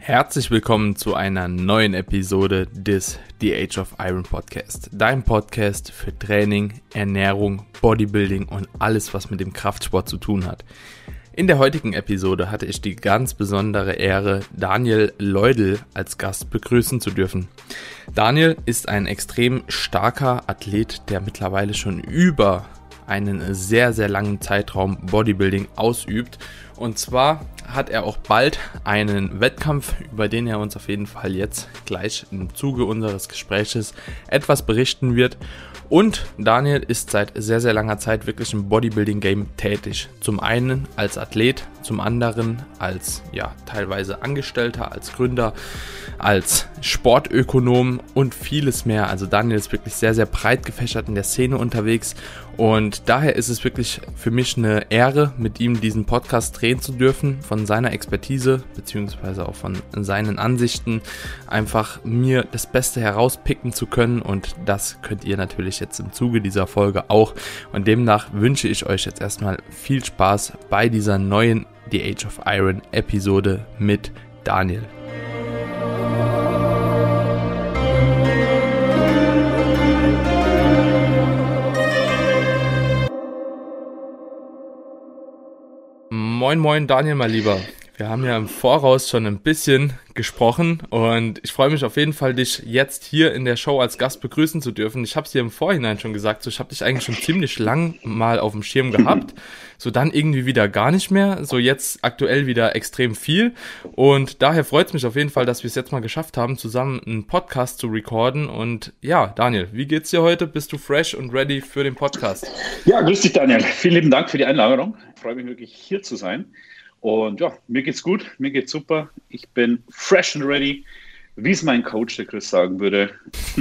Herzlich willkommen zu einer neuen Episode des The Age of Iron Podcast. Dein Podcast für Training, Ernährung, Bodybuilding und alles, was mit dem Kraftsport zu tun hat. In der heutigen Episode hatte ich die ganz besondere Ehre, Daniel Leudl als Gast begrüßen zu dürfen. Daniel ist ein extrem starker Athlet, der mittlerweile schon über einen sehr, sehr langen Zeitraum Bodybuilding ausübt. Und zwar hat er auch bald einen Wettkampf, über den er uns auf jeden Fall jetzt gleich im Zuge unseres Gespräches etwas berichten wird. Und Daniel ist seit sehr, sehr langer Zeit wirklich im Bodybuilding-Game tätig. Zum einen als Athlet, zum anderen als teilweise Angestellter, als Gründer, als Sportökonom und vieles mehr. Also Daniel ist wirklich sehr, sehr breit gefächert in der Szene unterwegs. Und daher ist es wirklich für mich eine Ehre, mit ihm diesen Podcast drehen zu dürfen, von seiner Expertise beziehungsweise auch von seinen Ansichten einfach mir das Beste herauspicken zu können, und das könnt ihr natürlich jetzt im Zuge dieser Folge auch, und demnach wünsche ich euch jetzt erstmal viel Spaß bei dieser neuen The Age of Iron Episode mit Daniel. Moin moin Daniel, mein Lieber. Wir haben ja im Voraus schon ein bisschen gesprochen und ich freue mich auf jeden Fall, dich jetzt hier in der Show als Gast begrüßen zu dürfen. Ich habe es dir im Vorhinein schon gesagt, so, ich habe dich eigentlich schon ziemlich lang mal auf dem Schirm gehabt, so dann irgendwie wieder gar nicht mehr, so jetzt aktuell wieder extrem viel, und daher freut es mich auf jeden Fall, dass wir es jetzt mal geschafft haben, zusammen einen Podcast zu recorden. Und ja, Daniel, wie geht's dir heute? Bist du fresh und ready für den Podcast? Ja, grüß dich Daniel. Vielen lieben Dank für die Einladung. Ich freue mich wirklich, hier zu sein. Und ja, mir geht's gut, mir geht's super. Ich bin fresh and ready, wie es mein Coach, der Chris, sagen würde.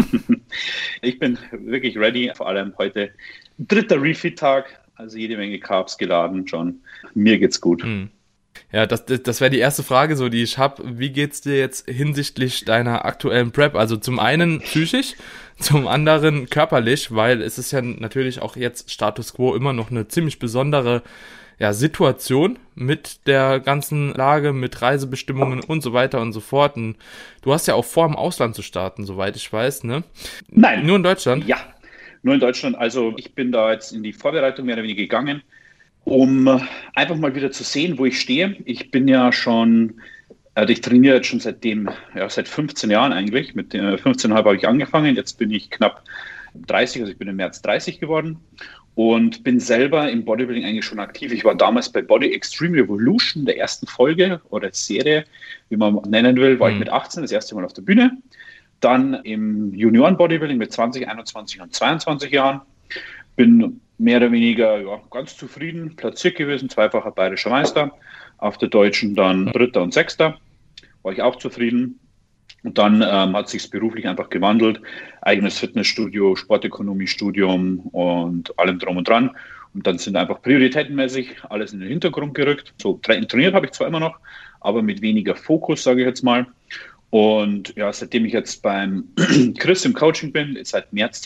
Ich bin wirklich ready, vor allem heute 3. Refeed-Tag, also jede Menge Carbs geladen schon. Mir geht's gut. Ja, das wäre die erste Frage, so die ich habe. Wie geht's dir jetzt hinsichtlich deiner aktuellen Prep? Also zum einen psychisch, zum anderen körperlich, weil es ist ja natürlich auch jetzt Status Quo immer noch eine ziemlich besondere Situation mit der ganzen Lage, mit Reisebestimmungen und so weiter und so fort. Und du hast ja auch vor, im Ausland zu starten, soweit ich weiß, ne? Nein. Nur in Deutschland? Ja, nur in Deutschland. Also ich bin da jetzt in die Vorbereitung mehr oder weniger gegangen, um einfach mal wieder zu sehen, wo ich stehe. Ich bin ja schon, ich trainiere jetzt schon seit 15 Jahren eigentlich. Mit 15,5 habe ich angefangen. Jetzt bin ich knapp 30, also ich bin im März 30 geworden. Und bin selber im Bodybuilding eigentlich schon aktiv. Ich war damals bei Body Extreme Revolution, der ersten Folge oder Serie, wie man nennen will, war ich mit 18 das erste Mal auf der Bühne. Dann im Junioren-Bodybuilding mit 20, 21 und 22 Jahren. Bin mehr oder weniger ganz zufrieden platziert gewesen, 2-facher bayerischer Meister. Auf der Deutschen dann 3. und 6. War ich auch zufrieden. Und dann hat sich beruflich einfach gewandelt. Eigenes Fitnessstudio, Sportökonomiestudium und allem drum und dran. Und dann sind einfach prioritätenmäßig alles in den Hintergrund gerückt. So trainiert habe ich zwar immer noch, aber mit weniger Fokus, sage ich jetzt mal. Und ja, seitdem ich jetzt beim Chris im Coaching bin, seit März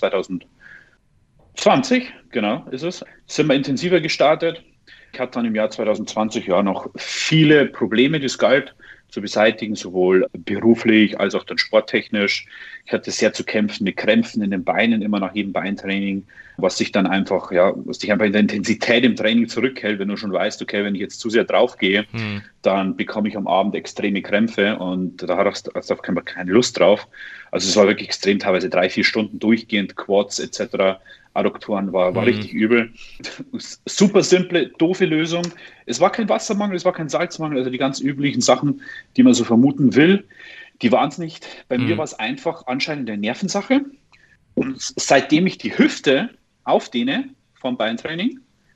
2020, genau ist es, sind wir intensiver gestartet. Ich hatte dann im Jahr 2020 noch viele Probleme, die es galt zu beseitigen, sowohl beruflich als auch dann sporttechnisch. Ich hatte sehr zu kämpfen mit Krämpfen in den Beinen, immer nach jedem Beintraining, was dich einfach in der Intensität im Training zurückhält, wenn du schon weißt, okay, wenn ich jetzt zu sehr draufgehe, dann bekomme ich am Abend extreme Krämpfe, und da hast du auf keinen Fall keine Lust drauf. Also es war wirklich extrem, teilweise 3-4 Stunden durchgehend, Quads etc., Adduktoren, war richtig übel. Super simple, doofe Lösung. Es war kein Wassermangel, es war kein Salzmangel, also die ganz üblichen Sachen, die man so vermuten will, die waren es nicht. Bei mir war es einfach anscheinend eine Nervensache. Und seitdem ich die Hüfte aufdehne vom Beintraining,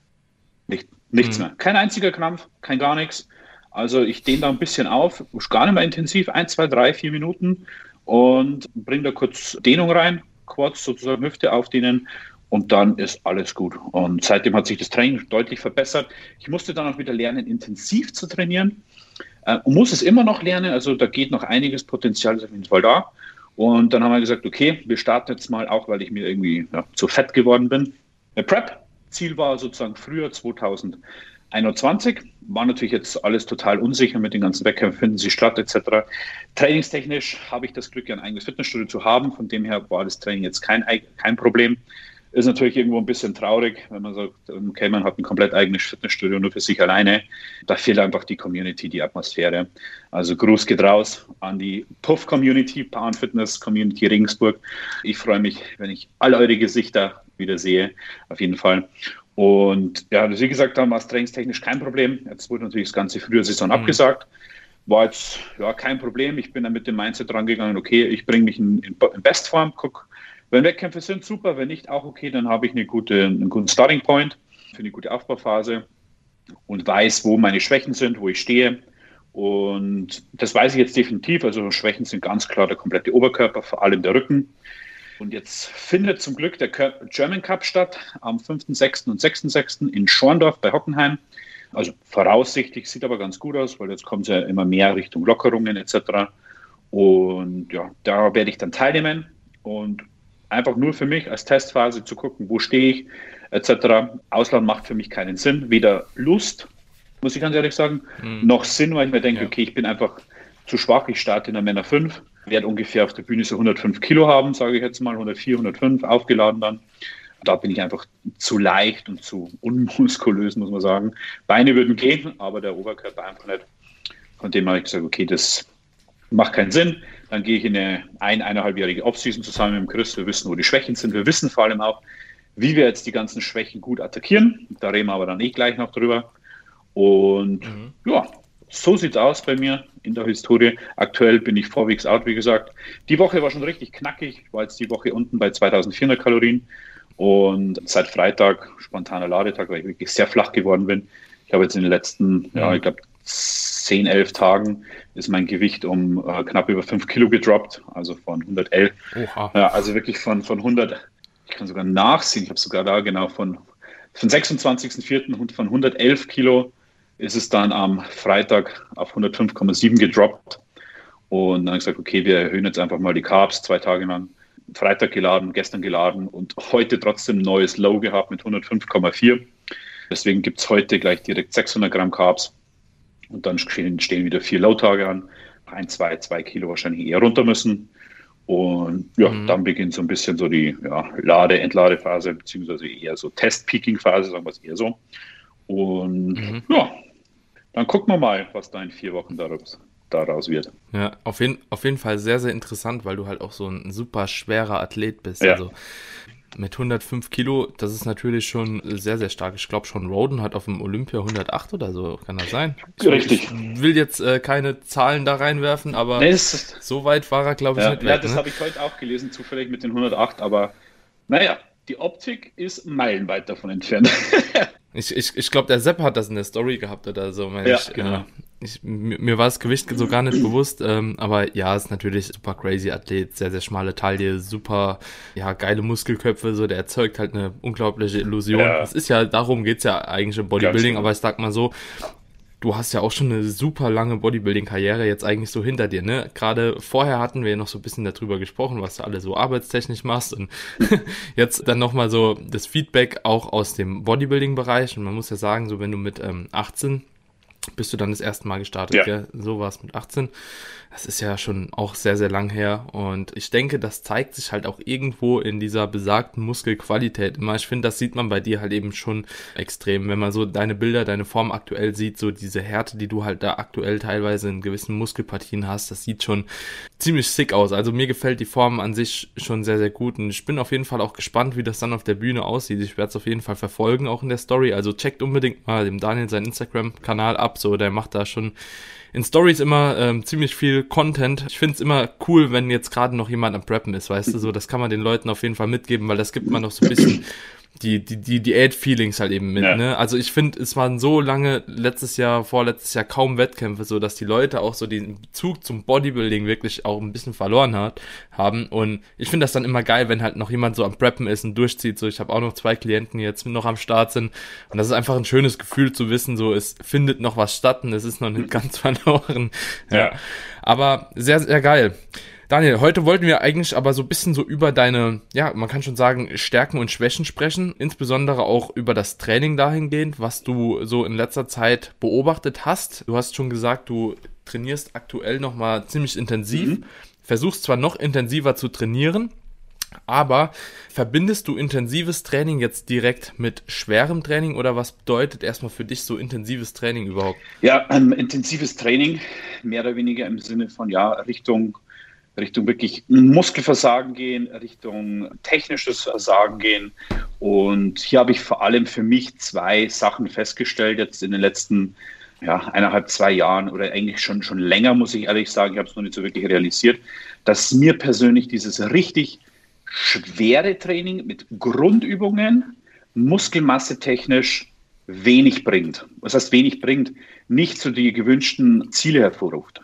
nichts mehr. Kein einziger Krampf, kein gar nichts. Also ich dehne da ein bisschen auf, gar nicht mehr intensiv, 1, 2, 3, 4 Minuten und bringe da kurz Dehnung rein, Quads sozusagen Hüfte aufdehnen. Und dann ist alles gut. Und seitdem hat sich das Training deutlich verbessert. Ich musste dann auch wieder lernen, intensiv zu trainieren. Und muss es immer noch lernen. Also da geht noch einiges, Potenzial ist auf jeden Fall da. Und dann haben wir gesagt, okay, wir starten jetzt mal, auch weil ich mir irgendwie zu fett geworden bin. Eine Prep. Ziel war sozusagen früher 2000 21. War natürlich jetzt alles total unsicher mit den ganzen Wettkämpfen, finden sie statt etc. Trainingstechnisch habe ich das Glück, ein eigenes Fitnessstudio zu haben. Von dem her war das Training jetzt kein Problem. Ist natürlich irgendwo ein bisschen traurig, wenn man sagt, okay, man hat ein komplett eigenes Fitnessstudio nur für sich alleine. Da fehlt einfach die Community, die Atmosphäre. Also Gruß geht raus an die Puff-Community, Power & Fitness-Community Regensburg. Ich freue mich, wenn ich all eure Gesichter wieder sehe, auf jeden Fall. Und ja, wie gesagt, da war es trainingstechnisch kein Problem. Jetzt wurde natürlich das ganze frühe Saison abgesagt. War jetzt kein Problem. Ich bin dann mit dem Mindset rangegangen, okay, ich bringe mich in Bestform, guck. Wenn Wettkämpfe sind, super. Wenn nicht, auch okay. Dann habe ich einen guten Starting Point für eine gute Aufbauphase und weiß, wo meine Schwächen sind, wo ich stehe. Und das weiß ich jetzt definitiv. Also Schwächen sind ganz klar der komplette Oberkörper, vor allem der Rücken. Und jetzt findet zum Glück der German Cup statt am 5.6. und 6.6. in Schorndorf bei Hockenheim. Also voraussichtlich, sieht aber ganz gut aus, weil jetzt kommt es ja immer mehr Richtung Lockerungen etc. Und ja, da werde ich dann teilnehmen und einfach nur für mich als Testphase zu gucken, wo stehe ich, etc. Ausland macht für mich keinen Sinn. Weder Lust, muss ich ganz ehrlich sagen, noch Sinn, weil ich mir denke, okay, ich bin einfach zu schwach. Ich starte in der Männer 5, werde ungefähr auf der Bühne so 105 Kilo haben, sage ich jetzt mal, 104, 105 aufgeladen dann. Da bin ich einfach zu leicht und zu unmuskulös, muss man sagen. Beine würden gehen, aber der Oberkörper einfach nicht. Von dem habe ich gesagt, okay, das macht keinen Sinn. Dann gehe ich in eine eineinhalbjährige Offseason zusammen mit dem Chris. Wir wissen, wo die Schwächen sind. Wir wissen vor allem auch, wie wir jetzt die ganzen Schwächen gut attackieren. Da reden wir aber dann gleich noch drüber. Und ja, so sieht es aus bei mir in der Historie. Aktuell bin ich 4 Weeks out, wie gesagt. Die Woche war schon richtig knackig. Ich war jetzt die Woche unten bei 2400 Kalorien. Und seit Freitag, spontaner Ladetag, weil ich wirklich sehr flach geworden bin. Ich habe jetzt in den letzten, ich glaube, 10, 11 Tagen ist mein Gewicht um knapp über 5 Kilo gedroppt, also von 111. Oha. Ja, also wirklich von 100, ich kann sogar nachsehen, ich habe sogar da genau von 26.04. und von 111 Kilo ist es dann am Freitag auf 105,7 gedroppt. Und dann habe ich gesagt, okay, wir erhöhen jetzt einfach mal die Carbs 2 Tage lang. Freitag geladen, gestern geladen und heute trotzdem ein neues Low gehabt mit 105,4. Deswegen gibt es heute gleich direkt 600 Gramm Carbs. Und dann stehen wieder 4 Low-Tage an. 2 Kilo wahrscheinlich eher runter müssen. Und ja, dann beginnt so ein bisschen so die Entladephase, beziehungsweise eher so Test-Peaking-Phase, sagen wir es eher so. Und ja, dann gucken wir mal, was da in 4 Wochen daraus wird. Ja, auf jeden Fall sehr, sehr interessant, weil du halt auch so ein super schwerer Athlet bist. Ja. Also mit 105 Kilo, das ist natürlich schon sehr, sehr stark. Ich glaube, schon Roden hat auf dem Olympia 108 oder so, kann das sein? Richtig. Ich will jetzt keine Zahlen da reinwerfen, aber so weit war er, glaube ich, nicht weg. Ja, das habe ich heute auch gelesen, zufällig mit den 108, aber naja, die Optik ist meilenweit davon entfernt. Ich glaube, der Sepp hat das in der Story gehabt oder so. Genau. Mir war das Gewicht so gar nicht bewusst, aber ja, ist natürlich super crazy Athlet, sehr, sehr schmale Taille, super, geile Muskelköpfe, so, der erzeugt halt eine unglaubliche Illusion. Ja. Es ist ja, darum geht's ja eigentlich im Bodybuilding, aber ich sag mal so, du hast ja auch schon eine super lange Bodybuilding-Karriere jetzt eigentlich so hinter dir, ne? Gerade vorher hatten wir ja noch so ein bisschen darüber gesprochen, was du alle so arbeitstechnisch machst und jetzt dann nochmal so das Feedback auch aus dem Bodybuilding-Bereich und man muss ja sagen, so wenn du mit 18 bist du dann das erste Mal gestartet, gell? So war es mit 18. Das ist ja schon auch sehr, sehr lang her und ich denke, das zeigt sich halt auch irgendwo in dieser besagten Muskelqualität immer. Ich finde, das sieht man bei dir halt eben schon extrem, wenn man so deine Bilder, deine Form aktuell sieht, so diese Härte, die du halt da aktuell teilweise in gewissen Muskelpartien hast, das sieht schon ziemlich sick aus. Also mir gefällt die Form an sich schon sehr, sehr gut und ich bin auf jeden Fall auch gespannt, wie das dann auf der Bühne aussieht. Ich werde es auf jeden Fall verfolgen, auch in der Story, also checkt unbedingt mal dem Daniel seinen Instagram-Kanal ab, so, der macht da schon in Stories immer ziemlich viel Content. Ich finde es immer cool, wenn jetzt gerade noch jemand am Preppen ist, weißt du, so, das kann man den Leuten auf jeden Fall mitgeben, weil das gibt man noch so ein bisschen die Diät-Feelings halt eben mit, ne? Also ich finde, es waren so lange vorletztes Jahr kaum Wettkämpfe, so dass die Leute auch so den Bezug zum Bodybuilding wirklich auch ein bisschen verloren haben und ich finde das dann immer geil, wenn halt noch jemand so am Preppen ist und durchzieht, so ich habe auch noch 2 Klienten, die jetzt noch am Start sind und das ist einfach ein schönes Gefühl zu wissen, so es findet noch was statt und es ist noch nicht ganz verloren. Ja. Aber sehr, sehr geil. Daniel, heute wollten wir eigentlich aber so ein bisschen so über deine, ja, man kann schon sagen, Stärken und Schwächen sprechen, insbesondere auch über das Training dahingehend, was du so in letzter Zeit beobachtet hast. Du hast schon gesagt, du trainierst aktuell nochmal ziemlich intensiv, versuchst zwar noch intensiver zu trainieren, aber verbindest du intensives Training jetzt direkt mit schwerem Training oder was bedeutet erstmal für dich so intensives Training überhaupt? Ja, intensives Training, mehr oder weniger im Sinne von, ja, Richtung wirklich Muskelversagen gehen, Richtung technisches Versagen gehen. Und hier habe ich vor allem für mich 2 Sachen festgestellt, jetzt in den letzten 1,5, 2 Jahren oder eigentlich schon länger, muss ich ehrlich sagen, ich habe es noch nicht so wirklich realisiert, dass mir persönlich dieses richtig schwere Training mit Grundübungen, Muskelmasse technisch wenig bringt. Was heißt wenig bringt? Nicht so die gewünschten Ziele hervorruft.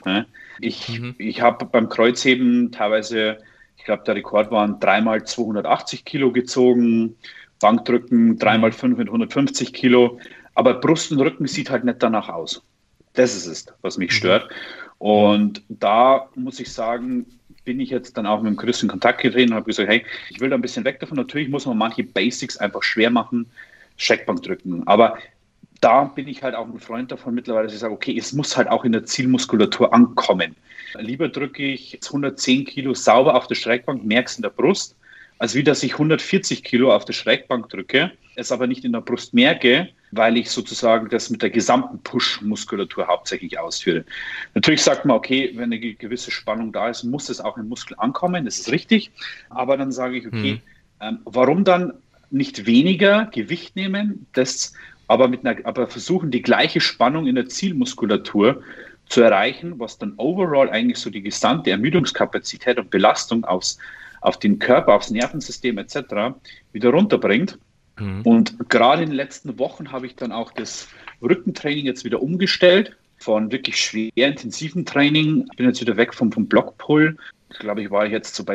Ich habe beim Kreuzheben teilweise, ich glaube, der Rekord waren 3x 280 Kilo gezogen, Bankdrücken 3x5 mit 150 Kilo, aber Brust und Rücken sieht halt nicht danach aus. Das ist es, was mich stört. Und da muss ich sagen, bin ich jetzt dann auch mit dem Chris in Kontakt getreten und habe gesagt, hey, ich will da ein bisschen weg davon. Natürlich muss man manche Basics einfach schwer machen, Schreckbankdrücken. Aber da bin ich halt auch ein Freund davon mittlerweile, dass ich sage, okay, es muss halt auch in der Zielmuskulatur ankommen. Lieber drücke ich 110 Kilo sauber auf der Schrägbank, merk's in der Brust, als wie dass ich 140 Kilo auf der Schrägbank drücke, es aber nicht in der Brust merke, weil ich sozusagen das mit der gesamten Push-Muskulatur hauptsächlich ausführe. Natürlich sagt man, okay, wenn eine gewisse Spannung da ist, muss es auch im Muskel ankommen, das ist richtig. Aber dann sage ich, okay, warum dann nicht weniger Gewicht nehmen, aber versuchen, die gleiche Spannung in der Zielmuskulatur zu erreichen, was dann overall eigentlich so die gesamte Ermüdungskapazität und Belastung auf den Körper, aufs Nervensystem etc. wieder runterbringt. Und gerade in den letzten Wochen habe ich dann auch das Rückentraining jetzt wieder umgestellt, von wirklich schwer intensiven Training. Ich bin jetzt wieder weg vom Blockpull. Ich glaube, ich war jetzt so bei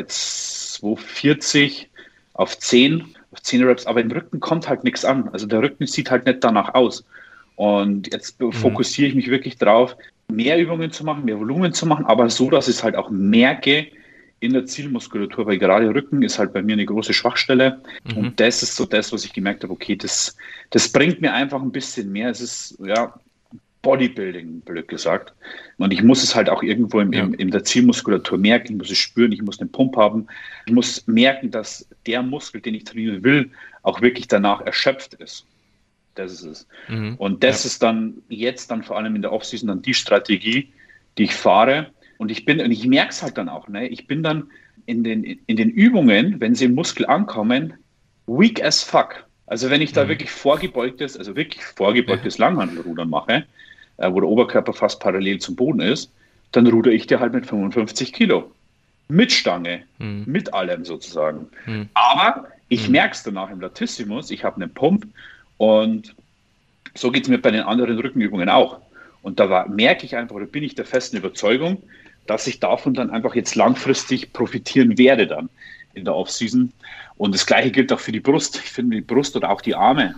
240 auf 10 Reps, aber im Rücken kommt halt nichts an. Also der Rücken sieht halt nicht danach aus. Und jetzt fokussiere ich mich wirklich drauf, mehr Übungen zu machen, mehr Volumen zu machen, aber so, dass ich es halt auch merke in der Zielmuskulatur, weil gerade Rücken ist halt bei mir eine große Schwachstelle. Und das ist so das, was ich gemerkt habe, okay, das bringt mir einfach ein bisschen mehr. Es ist, Bodybuilding, blöd gesagt. Und ich muss es halt auch irgendwo in der Zielmuskulatur merken, ich muss es spüren, ich muss den Pump haben. Ich muss merken, dass der Muskel, den ich trainieren will, auch wirklich danach erschöpft ist. Das ist es. Und das ist dann jetzt vor allem in der Offseason dann die Strategie, die ich fahre. Und ich merke es halt dann auch, ne? Ich bin dann in den Übungen, wenn sie im Muskel ankommen, weak as fuck. Also wenn ich da wirklich vorgebeugtes Langhantelrudern mache, wo der Oberkörper fast parallel zum Boden ist, dann ruder ich dir halt mit 55 Kilo. Mit Stange, mit allem sozusagen. Aber ich merke es danach im Latissimus, ich habe einen Pump und so geht es mir bei den anderen Rückenübungen auch. Und da merke ich einfach, oder bin ich der festen Überzeugung, dass ich davon dann einfach jetzt langfristig profitieren werde dann in der Offseason. Und das Gleiche gilt auch für die Brust. Ich finde die Brust oder auch die Arme.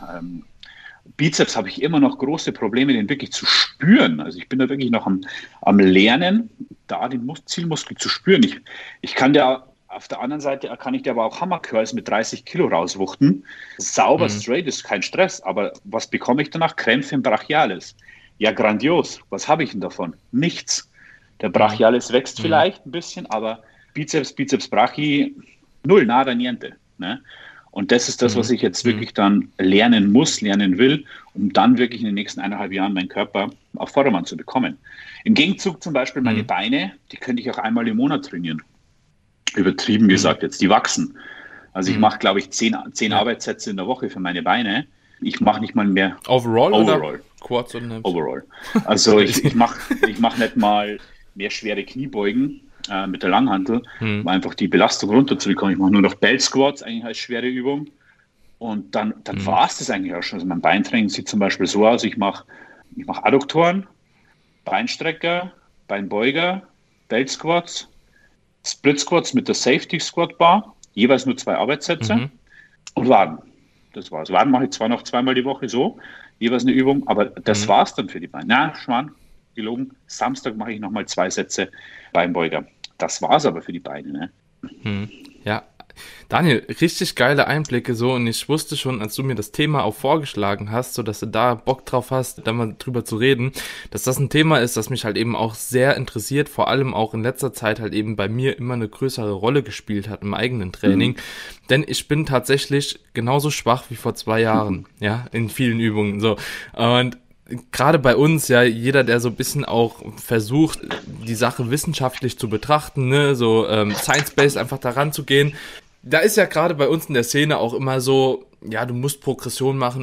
Bizeps habe ich immer noch große Probleme, den wirklich zu spüren. Also ich bin da wirklich noch am Lernen, da den Zielmuskel zu spüren. Ich kann auf der anderen Seite kann ich dir aber auch Hammercurls mit 30 Kilo rauswuchten. Sauber, straight ist kein Stress. Aber was bekomme ich danach? Krämpfe im Brachialis. Ja, grandios. Was habe ich denn davon? Nichts. Der Brachialis wächst vielleicht ein bisschen, aber Bizeps, Brachi, null, nada, niente. Ne? Und das ist das, was ich jetzt wirklich dann lernen will, um dann wirklich in den nächsten 1,5 Jahren meinen Körper auf Vordermann zu bekommen. Im Gegenzug zum Beispiel meine Beine, die könnte ich auch einmal im Monat trainieren. Übertrieben gesagt jetzt, die wachsen. Also ich mache, glaube ich, 10 Arbeitssätze in der Woche für meine Beine. Ich mache nicht mal mehr Overall. Oder Quads und Hips? Overall. Also ich mach nicht mal mehr schwere Kniebeugen mit der Langhantel, um einfach die Belastung runterzubekommen. Ich mache nur noch Belt Squats eigentlich als schwere Übung. Und dann war es das eigentlich auch schon. Also mein Beintraining sieht zum Beispiel so aus, ich mache Adduktoren, Beinstrecker, Beinbeuger, Belt Squats, Split Squats mit der Safety Squat Bar, jeweils nur 2 Arbeitssätze und Waden. Das war's. Waden mache ich zwar noch 2-mal die Woche so, jeweils eine Übung, aber das war's dann für die Beine. Na, Schwan, gelogen. Samstag mache ich nochmal 2 Sätze Beinbeuger. das war es aber für die Beine. Ne? Ja, Daniel, richtig geile Einblicke so, und ich wusste schon, als du mir das Thema auch vorgeschlagen hast, so dass du da Bock drauf hast, da mal drüber zu reden, dass das ein Thema ist, das mich halt eben auch sehr interessiert, vor allem auch in letzter Zeit halt eben bei mir immer eine größere Rolle gespielt hat im eigenen Training, denn ich bin tatsächlich genauso schwach wie vor 2 Jahren, ja, in vielen Übungen, so, und gerade bei uns, ja, jeder, der so ein bisschen auch versucht, die Sache wissenschaftlich zu betrachten, ne, so science-based einfach daran zu gehen, da ist ja gerade bei uns in der Szene auch immer so, ja, du musst Progression machen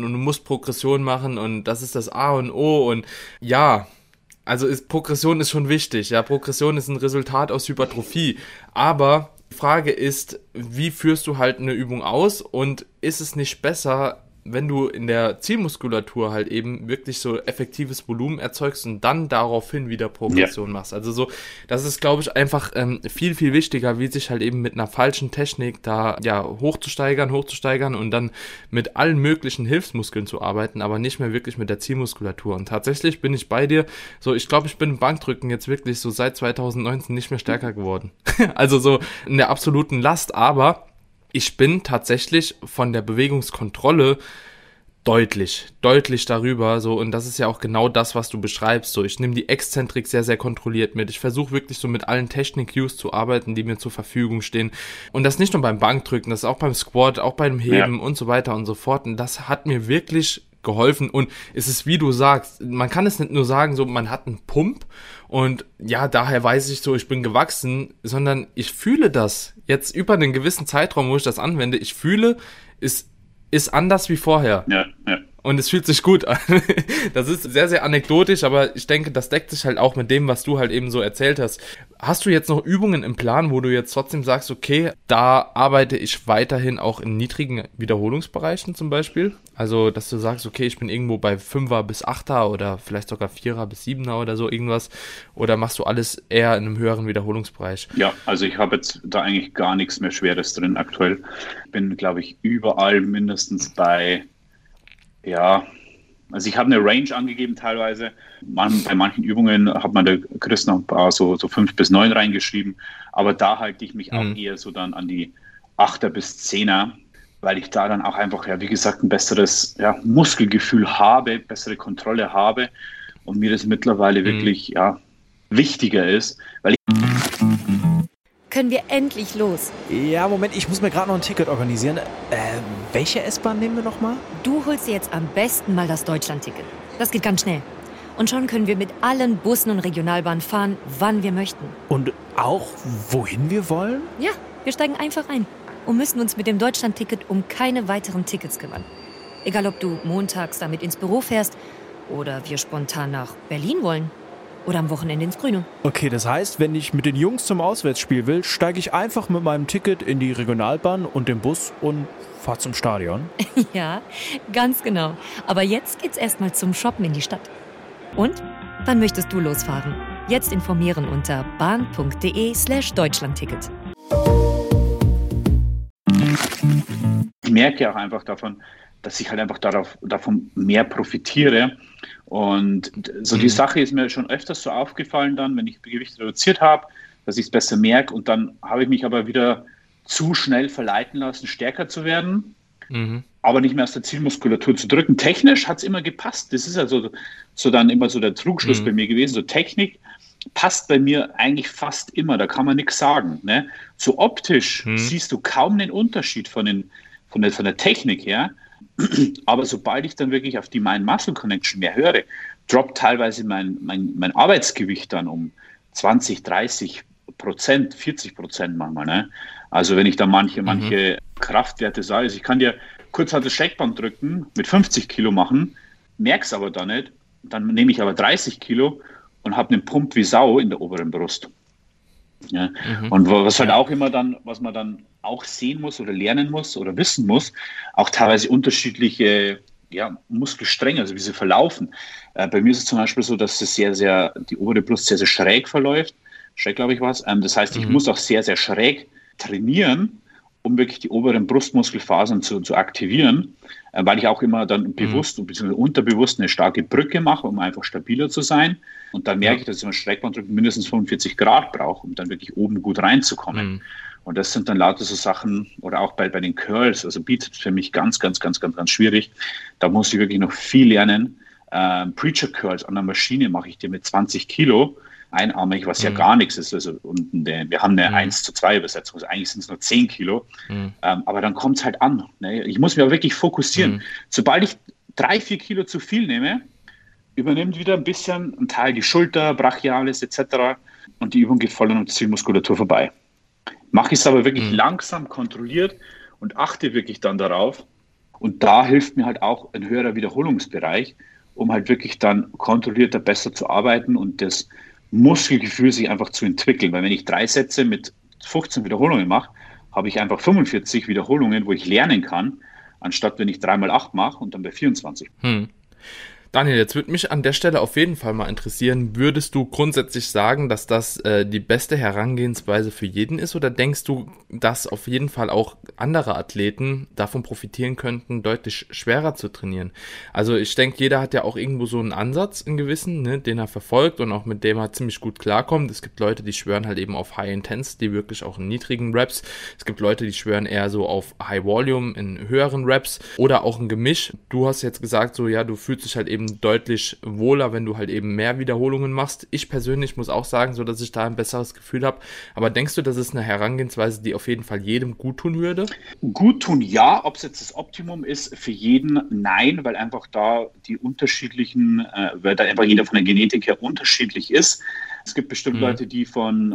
und das ist das A und O, und ja, also Progression ist schon wichtig, ja, Progression ist ein Resultat aus Hypertrophie, aber die Frage ist, wie führst du halt eine Übung aus, und ist es nicht besser, wenn du in der Zielmuskulatur halt eben wirklich so effektives Volumen erzeugst und dann daraufhin wieder Progression machst. Also so, das ist, glaube ich, einfach viel, viel wichtiger, wie sich halt eben mit einer falschen Technik da ja hochzusteigern und dann mit allen möglichen Hilfsmuskeln zu arbeiten, aber nicht mehr wirklich mit der Zielmuskulatur. Und tatsächlich bin ich bei dir, so, ich glaube, ich bin im Bankdrücken jetzt wirklich so seit 2019 nicht mehr stärker geworden. Also so in der absoluten Last, aber ich bin tatsächlich von der Bewegungskontrolle deutlich darüber, so, und das ist ja auch genau das, was du beschreibst, so, ich nehme die Exzentrik sehr, sehr kontrolliert mit, ich versuche wirklich so mit allen Technik-Cues zu arbeiten, die mir zur Verfügung stehen, und das nicht nur beim Bankdrücken, das ist auch beim Squat, auch beim Heben und so weiter und so fort, und das hat mir wirklich geholfen, und es ist, wie du sagst, man kann es nicht nur sagen, so, man hat einen Pump und ja, daher weiß ich so, ich bin gewachsen, sondern ich fühle das jetzt über einen gewissen Zeitraum, wo ich das anwende, ich fühle, es ist anders wie vorher. Ja. Und es fühlt sich gut an. Das ist sehr, sehr anekdotisch, aber ich denke, das deckt sich halt auch mit dem, was du halt eben so erzählt hast. Hast du jetzt noch Übungen im Plan, wo du jetzt trotzdem sagst, okay, da arbeite ich weiterhin auch in niedrigen Wiederholungsbereichen zum Beispiel? Also, dass du sagst, okay, ich bin irgendwo bei 5er bis 8er oder vielleicht sogar 4er bis 7er oder so irgendwas. Oder machst du alles eher in einem höheren Wiederholungsbereich? Ja, also ich habe jetzt da eigentlich gar nichts mehr Schweres drin aktuell. Bin, glaube ich, überall mindestens bei, ja, also ich habe eine Range angegeben teilweise. Bei manchen Übungen hat man der Chris noch ein paar so 5 bis 9 reingeschrieben. Aber da halte ich mich auch eher so dann an die 8er bis 10er, weil ich da dann auch einfach, ja, wie gesagt, ein besseres Muskelgefühl habe, bessere Kontrolle habe und mir das mittlerweile wirklich wichtiger ist, weil Können wir endlich los? Ja, Moment, ich muss mir gerade noch ein Ticket organisieren. Welche S-Bahn nehmen wir nochmal? Du holst dir jetzt am besten mal das Deutschland-Ticket. Das geht ganz schnell. Und schon können wir mit allen Bussen und Regionalbahnen fahren, wann wir möchten. Und auch, wohin wir wollen? Ja, wir steigen einfach ein und müssen uns mit dem Deutschland-Ticket um keine weiteren Tickets kümmern. Egal, ob du montags damit ins Büro fährst oder wir spontan nach Berlin wollen. Oder am Wochenende ins Grüne. Okay, das heißt, wenn ich mit den Jungs zum Auswärtsspiel will, steige ich einfach mit meinem Ticket in die Regionalbahn und den Bus und fahre zum Stadion? Ja, ganz genau. Aber jetzt geht's erstmal zum Shoppen in die Stadt. Und? Wann möchtest du losfahren? Jetzt informieren unter bahn.de/Deutschlandticket. Ich merke ja auch einfach davon, dass ich halt einfach davon mehr profitiere. Und so die Sache ist mir schon öfters so aufgefallen dann, wenn ich Gewicht reduziert habe, dass ich es besser merke, und dann habe ich mich aber wieder zu schnell verleiten lassen, stärker zu werden, aber nicht mehr aus der Zielmuskulatur zu drücken. Technisch hat es immer gepasst. Das ist ja so dann immer so der Trugschluss bei mir gewesen. So Technik passt bei mir eigentlich fast immer, da kann man nichts sagen. Ne? So optisch siehst du kaum den Unterschied von der Technik her. Aber sobald ich dann wirklich auf die Mind-Muscle-Connection mehr höre, droppt teilweise mein Arbeitsgewicht dann um 20, 30%, 40% manchmal. Ne? Also wenn ich da manche Kraftwerte sage, also ich kann dir kurz das Schrägband drücken, mit 50 Kilo machen, merk's aber da nicht, dann nehme ich aber 30 Kilo und habe einen Pump wie Sau in der oberen Brust. Ja? Und was halt auch immer dann, was man dann auch sehen muss oder lernen muss oder wissen muss, auch teilweise unterschiedliche Muskelstränge, also wie sie verlaufen. Bei mir ist es zum Beispiel so, dass es die obere Brust sehr, sehr schräg verläuft. Schräg, glaube ich, war es. Das heißt, ich muss auch sehr, sehr schräg trainieren, um wirklich die oberen Brustmuskelfasern zu aktivieren, weil ich auch immer dann bewusst bzw. unterbewusst eine starke Brücke mache, um einfach stabiler zu sein. Und dann merke ich, dass ich beim Schrägbankdrücken mindestens 45 Grad brauche, um dann wirklich oben gut reinzukommen. Und das sind dann lauter so Sachen, oder auch bei den Curls, also Bizeps für mich ganz schwierig. Da muss ich wirklich noch viel lernen. Preacher Curls an der Maschine mache ich dir mit 20 Kilo einarmig, was ja gar nichts ist. Also, und wir haben eine 1:2 Übersetzung, also eigentlich sind es nur 10 Kilo. Aber dann kommt es halt an. Ne? Ich muss mich auch wirklich fokussieren. Sobald ich 3-4 Kilo zu viel nehme, übernimmt wieder ein bisschen ein Teil die Schulter, Brachialis etc. Und die Übung geht voll an der Zielmuskulatur vorbei. Mache ich es aber wirklich langsam, kontrolliert und achte wirklich dann darauf. Und da hilft mir halt auch ein höherer Wiederholungsbereich, um halt wirklich dann kontrollierter besser zu arbeiten und das Muskelgefühl sich einfach zu entwickeln. Weil wenn ich 3 Sätze mit 15 Wiederholungen mache, habe ich einfach 45 Wiederholungen, wo ich lernen kann, anstatt wenn ich 3x8 mache und dann bei 24. Daniel, jetzt würde mich an der Stelle auf jeden Fall mal interessieren, würdest du grundsätzlich sagen, dass das die beste Herangehensweise für jeden ist, oder denkst du, dass auf jeden Fall auch andere Athleten davon profitieren könnten, deutlich schwerer zu trainieren? Also ich denke, jeder hat ja auch irgendwo so einen Ansatz, einen gewissen, ne, den er verfolgt und auch mit dem er ziemlich gut klarkommt. Es gibt Leute, die schwören halt eben auf High Intensity, wirklich auch in niedrigen Reps. Es gibt Leute, die schwören eher so auf High Volume in höheren Reps oder auch ein Gemisch. Du hast jetzt gesagt, so ja, du fühlst dich halt eben deutlich wohler, wenn du halt eben mehr Wiederholungen machst. Ich persönlich muss auch sagen, so dass ich da ein besseres Gefühl habe. Aber denkst du, das ist eine Herangehensweise, die auf jeden Fall jedem gut tun würde? Gut tun, ja. Ob es jetzt das Optimum ist für jeden, nein, weil einfach da die unterschiedlichen, weil da einfach jeder von der Genetik her unterschiedlich ist. Es gibt bestimmt Leute, die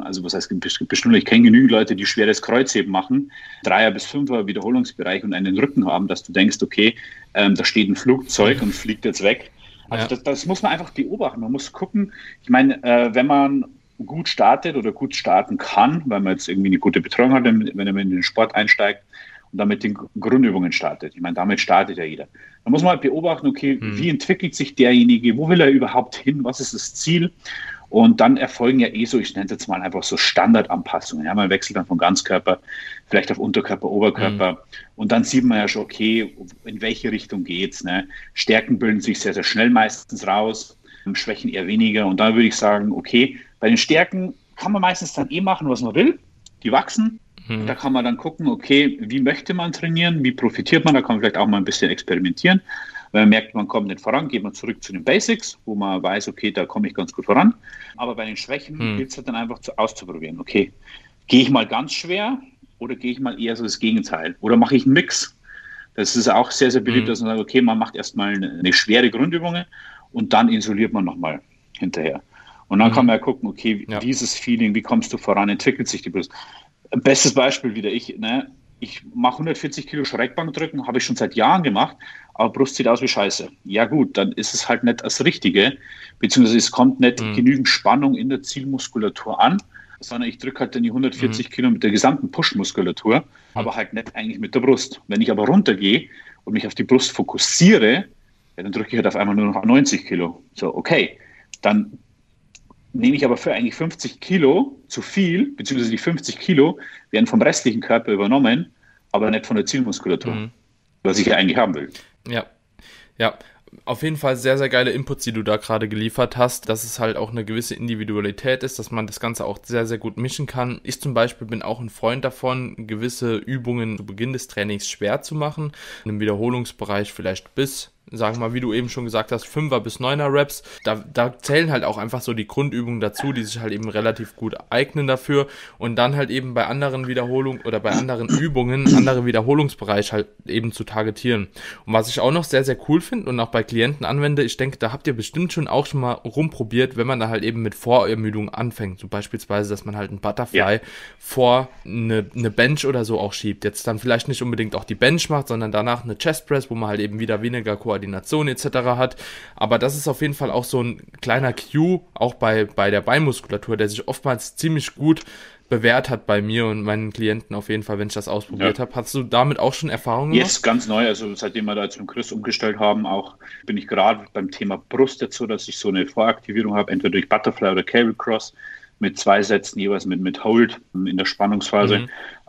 ich kenne genügend Leute, die schweres Kreuzheben machen, 3er bis 5er Wiederholungsbereich und einen Rücken haben, dass du denkst, okay, da steht ein Flugzeug und fliegt jetzt weg. Also das muss man einfach beobachten. Man muss gucken, ich meine, wenn man gut startet oder gut starten kann, weil man jetzt irgendwie eine gute Betreuung hat, wenn man in den Sport einsteigt und dann mit den Grundübungen startet. Ich meine, damit startet ja jeder. Da muss man halt beobachten, okay, wie entwickelt sich derjenige, wo will er überhaupt hin, was ist das Ziel? Und dann erfolgen ja so, ich nenne es jetzt mal einfach so Standardanpassungen. Ja, man wechselt dann von Ganzkörper, vielleicht auf Unterkörper, Oberkörper. Und dann sieht man ja schon, okay, in welche Richtung geht's. Ne? Stärken bilden sich sehr, sehr schnell meistens raus, Schwächen eher weniger. Und dann würde ich sagen, okay, bei den Stärken kann man meistens dann machen, was man will. Die wachsen. Und da kann man dann gucken, okay, wie möchte man trainieren, wie profitiert man, da kann man vielleicht auch mal ein bisschen experimentieren. Wenn man merkt, man kommt nicht voran, geht man zurück zu den Basics, wo man weiß, okay, da komme ich ganz gut voran. Aber bei den Schwächen gilt es halt dann einfach auszuprobieren. Okay, gehe ich mal ganz schwer oder gehe ich mal eher so das Gegenteil? Oder mache ich einen Mix? Das ist auch sehr, sehr beliebt, dass man sagt, okay, man macht erstmal eine schwere Grundübung und dann isoliert man nochmal hinterher. Und dann kann man ja gucken, okay, dieses Feeling, wie kommst du voran, entwickelt sich die Brust? Bestes Beispiel wieder ich mache 140 Kilo Schrägbankdrücken, habe ich schon seit Jahren gemacht, aber Brust sieht aus wie Scheiße. Ja gut, dann ist es halt nicht das Richtige, beziehungsweise es kommt nicht genügend Spannung in der Zielmuskulatur an, sondern ich drücke halt dann die 140 Kilo mit der gesamten Push-Muskulatur, aber halt nicht eigentlich mit der Brust. Wenn ich aber runtergehe und mich auf die Brust fokussiere, dann drücke ich halt auf einmal nur noch 90 Kilo. So, okay, dann nehme ich aber für eigentlich 50 Kilo zu viel, beziehungsweise die 50 Kilo werden vom restlichen Körper übernommen, aber nicht von der Zielmuskulatur, was ich ja eigentlich haben will. Ja, auf jeden Fall sehr, sehr geile Inputs, die du da gerade geliefert hast, dass es halt auch eine gewisse Individualität ist, dass man das Ganze auch sehr, sehr gut mischen kann. Ich zum Beispiel bin auch ein Freund davon, gewisse Übungen zu Beginn des Trainings schwer zu machen, im Wiederholungsbereich vielleicht bis, sagen wir mal, wie du eben schon gesagt hast, 5er bis 9er Reps. Da zählen halt auch einfach so die Grundübungen dazu, die sich halt eben relativ gut eignen dafür und dann halt eben bei anderen Wiederholungen oder bei anderen Übungen, andere Wiederholungsbereich halt eben zu targetieren. Und was ich auch noch sehr, sehr cool finde und auch bei Klienten anwende, ich denke, da habt ihr bestimmt schon mal rumprobiert, wenn man da halt eben mit Vorermüdung anfängt. So beispielsweise, dass man halt einen Butterfly vor eine Bench oder so auch schiebt. Jetzt dann vielleicht nicht unbedingt auch die Bench macht, sondern danach eine Chest Press, wo man halt eben wieder weniger Koordination etc. hat, aber das ist auf jeden Fall auch so ein kleiner Cue, auch bei der Beinmuskulatur, der sich oftmals ziemlich gut bewährt hat bei mir und meinen Klienten auf jeden Fall, wenn ich das ausprobiert habe. Hast du damit auch schon Erfahrungen gemacht? Jetzt ganz neu, also seitdem wir da jetzt mit Chris umgestellt haben, auch bin ich gerade beim Thema Brust jetzt so, dass ich so eine Voraktivierung habe, entweder durch Butterfly oder Cable Cross, mit 2 Sätzen jeweils mit Hold in der Spannungsphase.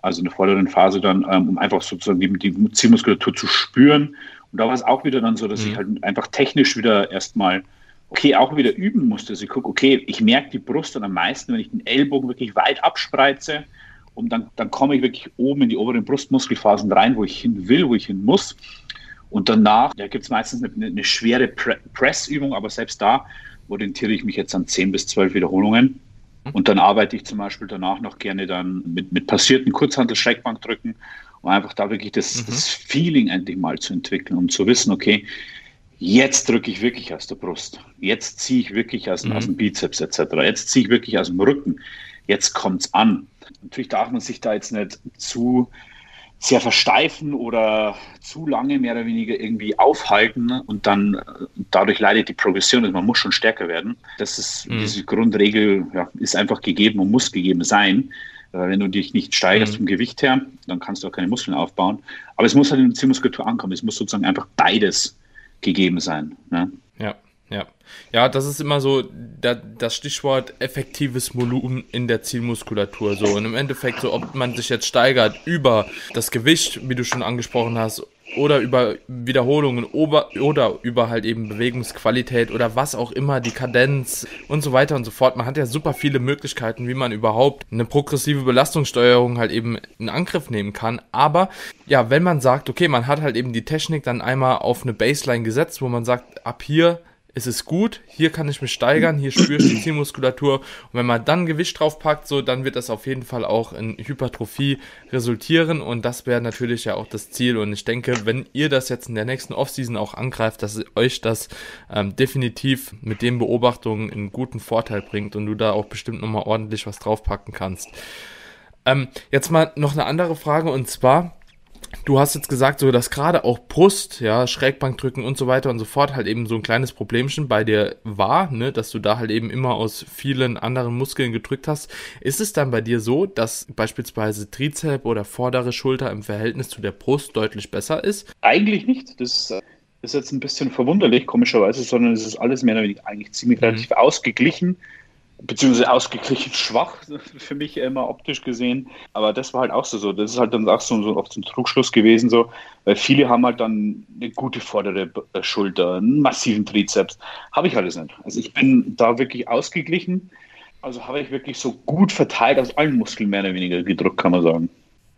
also in der vorderen Phase dann, um einfach sozusagen die Zielmuskulatur zu spüren. Und da war es auch wieder dann so, dass ich halt einfach technisch wieder erstmal, auch wieder üben musste. Also ich gucke, ich merke die Brust dann am meisten, wenn ich den Ellbogen wirklich weit abspreize. Und dann komme ich wirklich oben in die oberen Brustmuskelphasen rein, wo ich hin will, wo ich hin muss. Und danach gibt es meistens eine schwere Pressübung, aber selbst da orientiere ich mich jetzt an 10 bis 12 Wiederholungen. Und dann arbeite ich zum Beispiel danach noch gerne dann mit passierten Kurzhantel-Schrägbankdrücken, um einfach da wirklich das Feeling endlich mal zu entwickeln, um zu wissen, jetzt drücke ich wirklich aus der Brust, jetzt ziehe ich wirklich aus dem Bizeps etc., jetzt ziehe ich wirklich aus dem Rücken, jetzt kommt es an. Natürlich darf man sich da jetzt nicht zu sehr versteifen oder zu lange mehr oder weniger irgendwie aufhalten und dann dadurch leidet die Progression. Also man muss schon stärker werden. Das ist diese Grundregel, ist einfach gegeben und muss gegeben sein. Wenn du dich nicht steigerst vom Gewicht her, dann kannst du auch keine Muskeln aufbauen. Aber es muss halt in der Zielmuskulatur ankommen. Es muss sozusagen einfach beides gegeben sein. Ne? Ja, das ist immer so das Stichwort effektives Volumen in der Zielmuskulatur. So. Und im Endeffekt, so ob man sich jetzt steigert über das Gewicht, wie du schon angesprochen hast, oder über Wiederholungen oder über halt eben Bewegungsqualität oder was auch immer, die Kadenz und so weiter und so fort. Man hat ja super viele Möglichkeiten, wie man überhaupt eine progressive Belastungssteuerung halt eben in Angriff nehmen kann. Aber ja, wenn man sagt, man hat halt eben die Technik dann einmal auf eine Baseline gesetzt, wo man sagt, ab hier ist es gut, hier kann ich mich steigern, hier spüre ich die Zielmuskulatur und wenn man dann Gewicht drauf packt, dann wird das auf jeden Fall auch in Hypertrophie resultieren und das wäre natürlich ja auch das Ziel und ich denke, wenn ihr das jetzt in der nächsten Offseason auch angreift, dass euch das definitiv mit den Beobachtungen einen guten Vorteil bringt und du da auch bestimmt nochmal ordentlich was draufpacken kannst. Jetzt mal noch eine andere Frage und zwar, du hast jetzt gesagt, so dass gerade auch Brust, Schrägbankdrücken und so weiter und so fort halt eben so ein kleines Problemchen bei dir war, ne, dass du da halt eben immer aus vielen anderen Muskeln gedrückt hast. Ist es dann bei dir so, dass beispielsweise Trizep oder vordere Schulter im Verhältnis zu der Brust deutlich besser ist? Eigentlich nicht. Das ist jetzt ein bisschen verwunderlich, komischerweise, sondern es ist alles mehr oder weniger eigentlich ziemlich relativ ausgeglichen. Beziehungsweise ausgeglichen schwach für mich immer optisch gesehen. Aber das war halt auch so. Das ist halt dann auch so oft ein Trugschluss gewesen, so, weil viele haben halt dann eine gute vordere Schulter, einen massiven Trizeps. Habe ich alles nicht. Also ich bin da wirklich ausgeglichen. Also habe ich wirklich so gut verteilt aus allen Muskeln mehr oder weniger gedrückt, kann man sagen.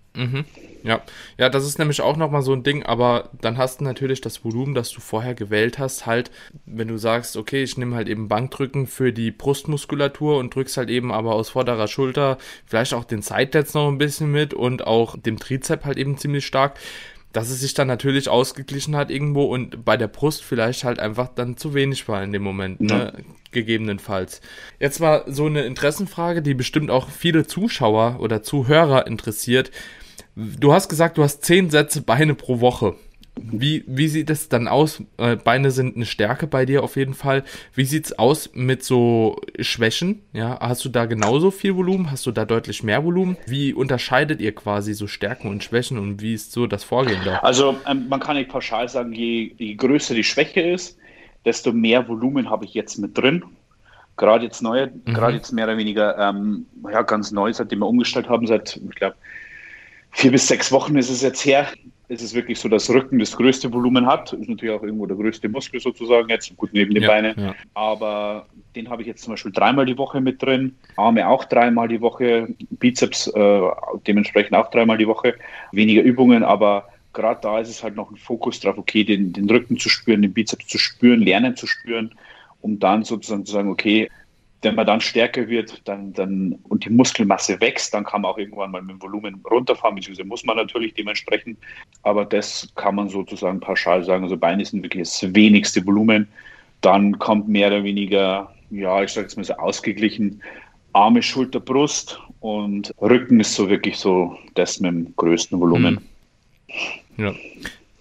Ja, das ist nämlich auch nochmal so ein Ding, aber dann hast du natürlich das Volumen, das du vorher gewählt hast, halt, wenn du sagst, ich nehme halt eben Bankdrücken für die Brustmuskulatur und drückst halt eben aber aus vorderer Schulter vielleicht auch den Side-Delts noch ein bisschen mit und auch dem Trizep halt eben ziemlich stark, dass es sich dann natürlich ausgeglichen hat irgendwo und bei der Brust vielleicht halt einfach dann zu wenig war in dem Moment, ne? Gegebenenfalls. Jetzt mal so eine Interessenfrage, die bestimmt auch viele Zuschauer oder Zuhörer interessiert. Du hast gesagt, du hast 10 Sätze Beine pro Woche. Wie sieht es dann aus? Beine sind eine Stärke bei dir auf jeden Fall. Wie sieht's aus mit so Schwächen? Ja, hast du da genauso viel Volumen? Hast du da deutlich mehr Volumen? Wie unterscheidet ihr quasi so Stärken und Schwächen und wie ist so das Vorgehen da? Also man kann nicht pauschal sagen, je größer die Schwäche ist, desto mehr Volumen habe ich jetzt mit drin. Gerade jetzt mehr oder weniger ganz neu, seitdem wir umgestellt haben, seit, ich glaube, 4 bis 6 Wochen ist es jetzt her. Es ist wirklich so, dass Rücken das größte Volumen hat. Ist natürlich auch irgendwo der größte Muskel sozusagen jetzt, gut neben den Beinen. Ja. Aber den habe ich jetzt zum Beispiel 3-mal die Woche mit drin. Arme auch 3-mal die Woche. Bizeps dementsprechend auch 3-mal die Woche. Weniger Übungen, aber gerade da ist es halt noch ein Fokus drauf, den Rücken zu spüren, den Bizeps zu spüren, lernen zu spüren, um dann sozusagen zu sagen, wenn man dann stärker wird dann und die Muskelmasse wächst, dann kann man auch irgendwann mal mit dem Volumen runterfahren, beziehungsweise muss man natürlich dementsprechend. Aber das kann man sozusagen pauschal sagen. Also Beine sind wirklich das wenigste Volumen. Dann kommt mehr oder weniger, ich sage jetzt mal so ausgeglichen, Arme, Schulter, Brust und Rücken ist so wirklich so das mit dem größten Volumen.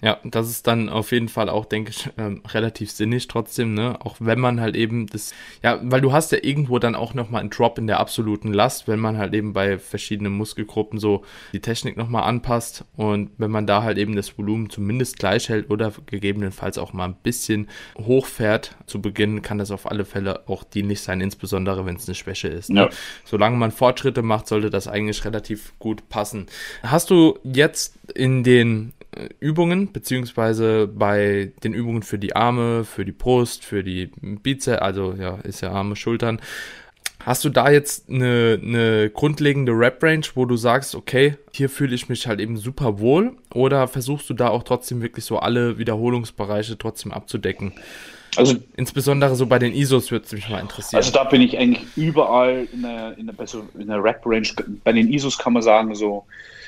Ja, das ist dann auf jeden Fall auch, denke ich, relativ sinnig trotzdem, ne? Auch wenn man halt eben das, ja, weil du hast ja irgendwo dann auch nochmal einen Drop in der absoluten Last, wenn man halt eben bei verschiedenen Muskelgruppen so die Technik nochmal anpasst und wenn man da halt eben das Volumen zumindest gleich hält oder gegebenenfalls auch mal ein bisschen hochfährt zu Beginn, kann das auf alle Fälle auch dienlich sein, insbesondere wenn es eine Schwäche ist. Ne? Ja. Solange man Fortschritte macht, sollte das eigentlich relativ gut passen. Hast du jetzt in den Übungen, beziehungsweise bei den Übungen für die Arme, für die Brust, für die Bizeps, also ja, ist ja Arme, Schultern. Hast du da jetzt eine grundlegende Rep-Range, wo du sagst, okay, hier fühle ich mich halt eben super wohl, oder versuchst du da auch trotzdem wirklich so alle Wiederholungsbereiche trotzdem abzudecken? Also insbesondere so bei den ISOs würde es mich mal interessieren. Also da bin ich eigentlich überall in der Rep-Range. Bei den ISOs kann man sagen, so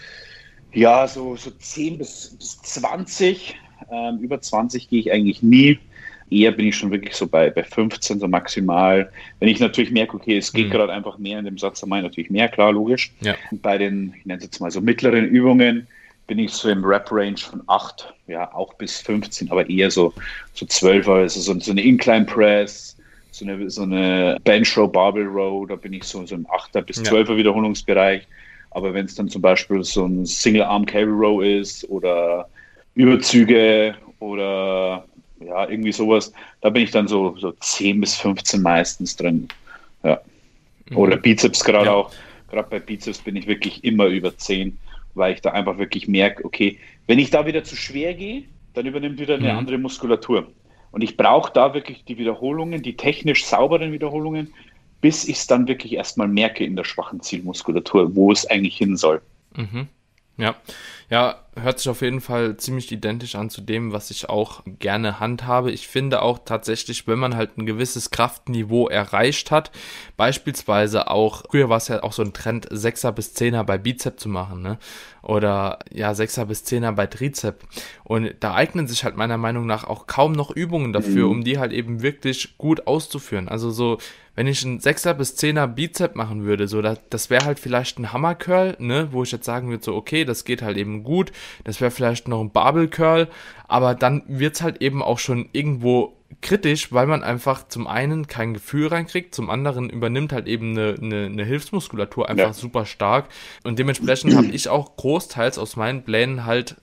10 bis 20. Über 20 gehe ich eigentlich nie. Eher bin ich schon wirklich so bei 15, so maximal. Wenn ich natürlich merke, okay, es geht gerade einfach mehr in dem Satz, dann mache ich natürlich mehr, klar, logisch. Ja. Und bei den, ich nenne es jetzt mal so mittleren Übungen, bin ich so im Rep-Range von 8, ja, auch bis 15, aber eher so 12, also so eine Incline Press, so eine Bench Row, Barbell Row, da bin ich so im 8er bis 12er Wiederholungsbereich. Aber wenn es dann zum Beispiel so ein Single Arm Carry Row ist oder Überzüge oder ja, irgendwie sowas, da bin ich dann so 10 bis 15 meistens drin. Ja. Oder Bizeps gerade auch. Gerade bei Bizeps bin ich wirklich immer über 10, weil ich da einfach wirklich merke, okay, wenn ich da wieder zu schwer gehe, dann übernimmt wieder eine andere Muskulatur. Und ich brauche da wirklich die Wiederholungen, die technisch sauberen Wiederholungen, bis ich es dann wirklich erstmal merke in der schwachen Zielmuskulatur, wo es eigentlich hin soll. Mhm. Ja, hört sich auf jeden Fall ziemlich identisch an zu dem, was ich auch gerne handhabe. Ich finde auch tatsächlich, wenn man halt ein gewisses Kraftniveau erreicht hat, beispielsweise auch, früher war es ja auch so ein Trend, 6er bis 10er bei Bizep zu machen, ne? Oder ja, 6er bis 10er bei Trizep. Und da eignen sich halt meiner Meinung nach auch kaum noch Übungen dafür, um die halt eben wirklich gut auszuführen. Also so, wenn ich einen 6er bis 10er Bizep machen würde, so, das wäre halt vielleicht ein Hammer Curl, ne, wo ich jetzt sagen würde, so, okay, das geht halt eben gut, das wäre vielleicht noch ein Barbell Curl, aber dann wird's halt eben auch schon irgendwo kritisch, weil man einfach zum einen kein Gefühl reinkriegt, zum anderen übernimmt halt eben eine Hilfsmuskulatur einfach super stark und dementsprechend habe ich auch großteils aus meinen Plänen halt,